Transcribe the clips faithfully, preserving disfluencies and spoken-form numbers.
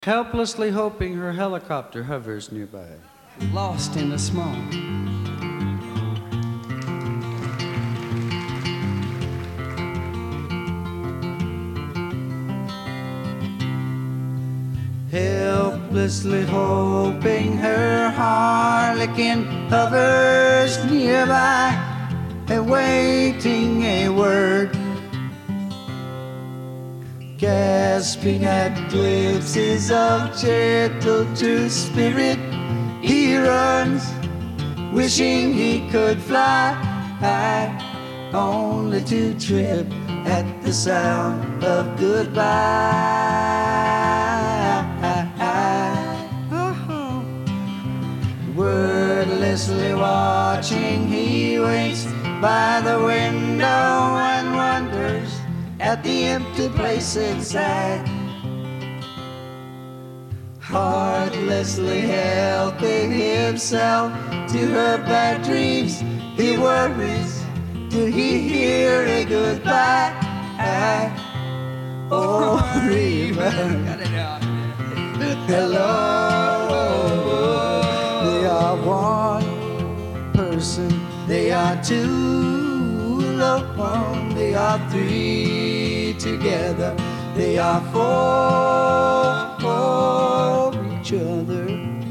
helplessly hoping her helicopter hovers nearby. Lost in the small. Helplessly hoping her harlequin hovers nearby, awaiting a word, gasping at glimpses of gentle true spirit. He runs, wishing he could fly high, only to trip at the sound of goodbye. Wordlessly watching, he waits by the window and wonders at the empty place inside. Heartlessly helping himself to her bad dreams, he worries, did he hear a goodbye? Oh, remember, hello. They are one person, they are two alone, they are three together, they are four for each other.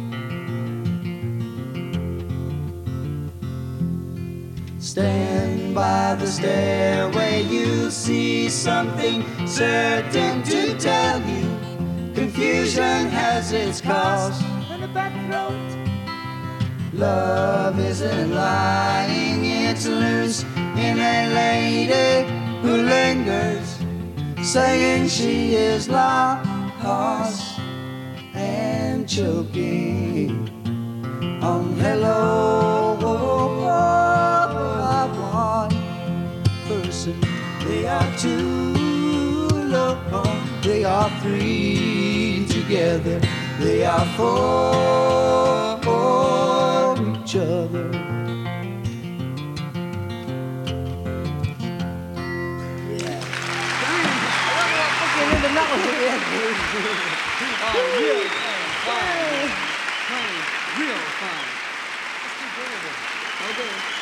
Stand by the stairway, you see something certain to tell you. Confusion has its cost. And a back road. Love isn't lying, it's loose in a lady who lingers, saying she is lost and choking on hello. One person, they are two alone, they are three together, they are four for each other. Oh, real fun. Fun. Real fun. Let's keep doing it. Okay.